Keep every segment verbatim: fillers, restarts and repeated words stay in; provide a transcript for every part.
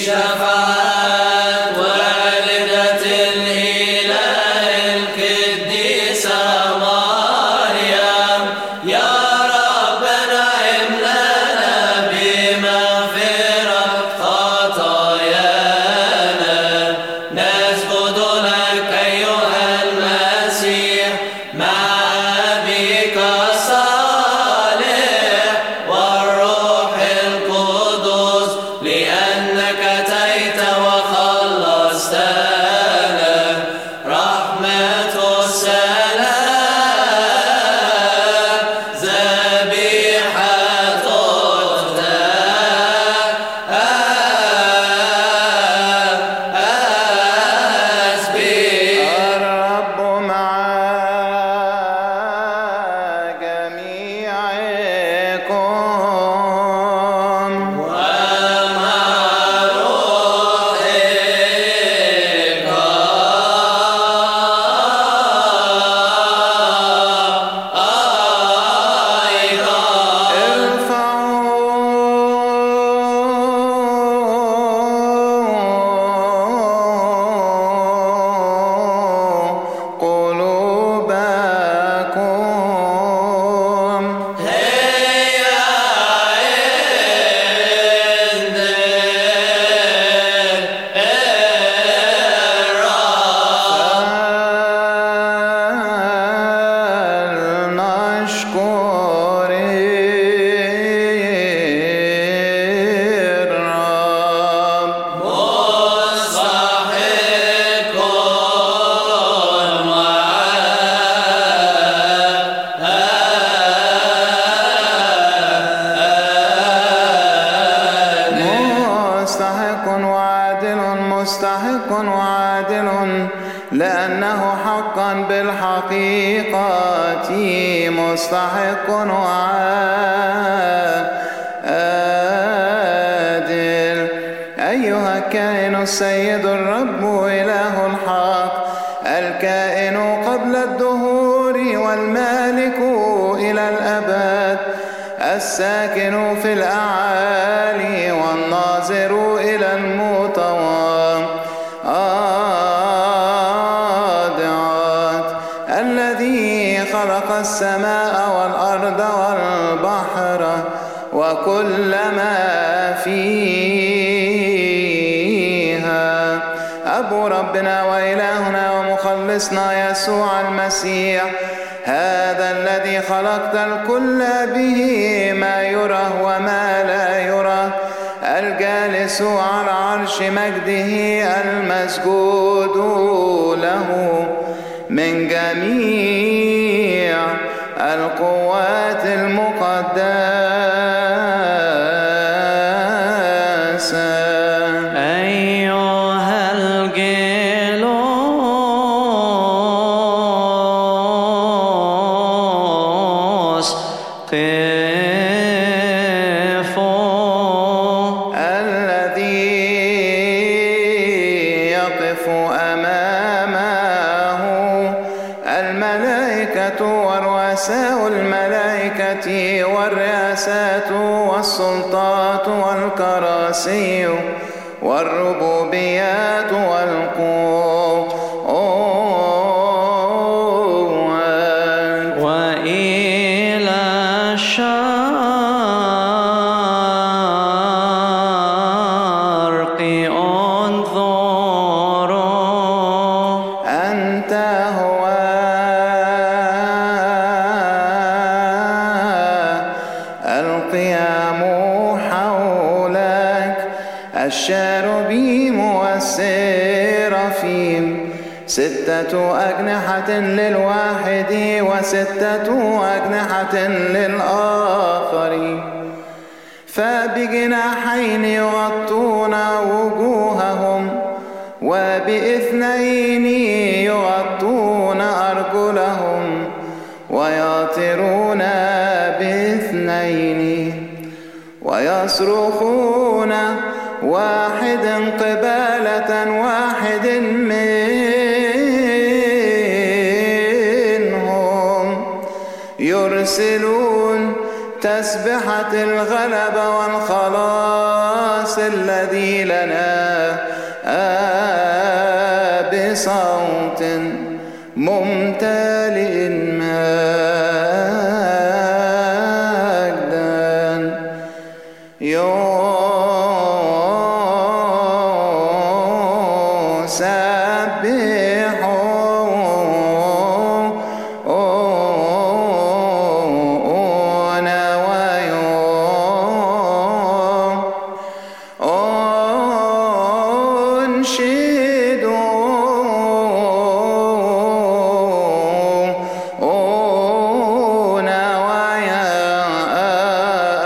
مستحق وعادل، لأنه حقا بالحقيقة مستحق وعادل. أيها الكائن السيد الرب إله الحق، الكائن قبل الدهور والمالك إلى الأبد، الساكن في الأعالي والناظر إلى المتواضعات، الذي خلق السماء والأرض والبحر وكل ما فيها. أبو ربنا وإلهنا ومخلصنا يسوع المسيح، هذا الذي خلقت الكل به، ما يرى وما لا يرى، الجالس على عرش مجده، المسجود له من جميع القوات المقدسة. أيها الجلوس قفوا، الذي يقف أمامه الملائكة ورؤساء الملائكة والرئاسات والسلطات والكراسي والربوبيات والقوات، وإلى الشرق انظروا. أنت هو القيام حولك، الشاربيم والسرافيم، ستة أجنحة للواحد وستة أجنحة للآخر، فبجناحين يغطون وجوههم، وباثنين يغطون أرجلهم، ويطيرون باثنين، ويصرخون واحد قبالة واحد منهم، يرسلون تسبحة الغلبة والخلاص الذي سبيلنا بصوت ممتلئ مجدا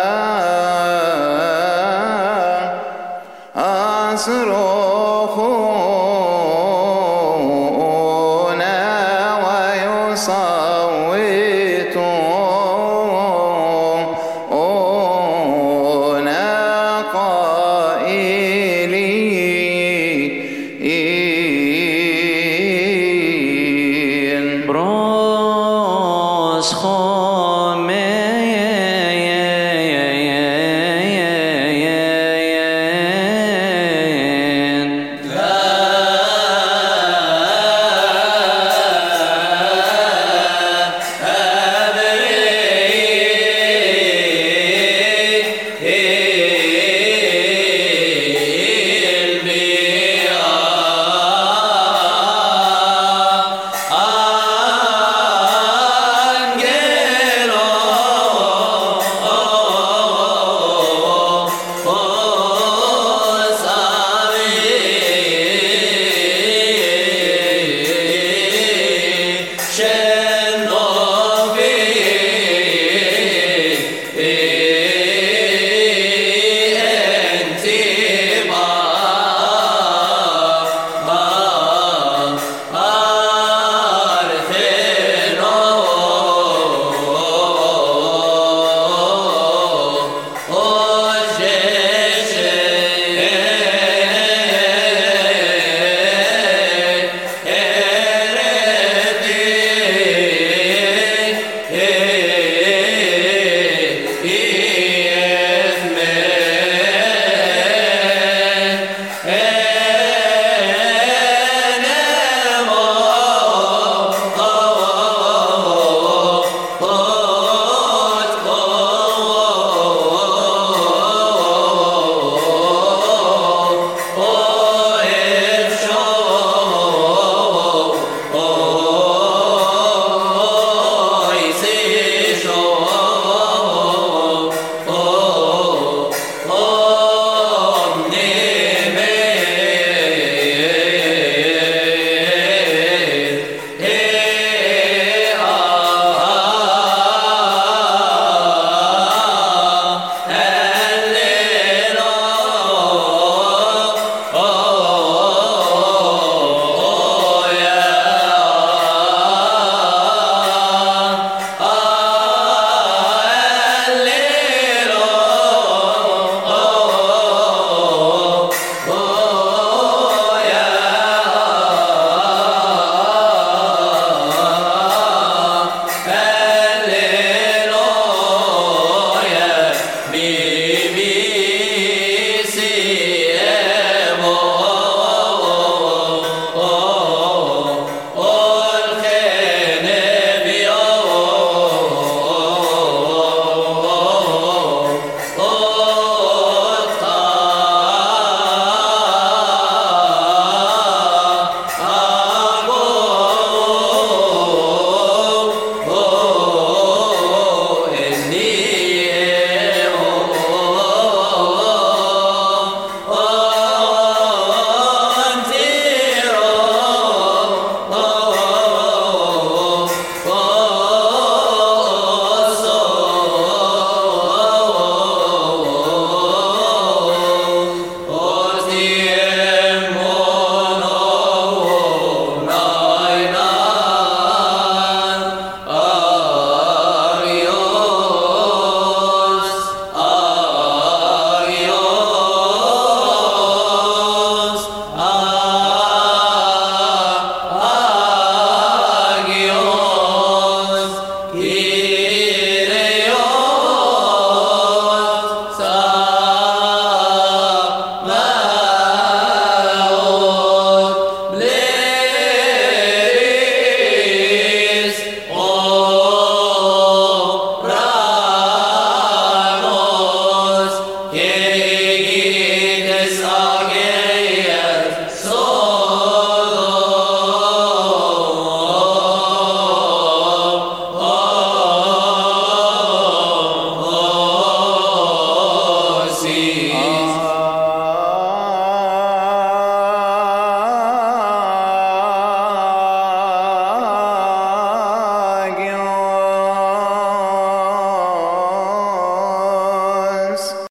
صراخ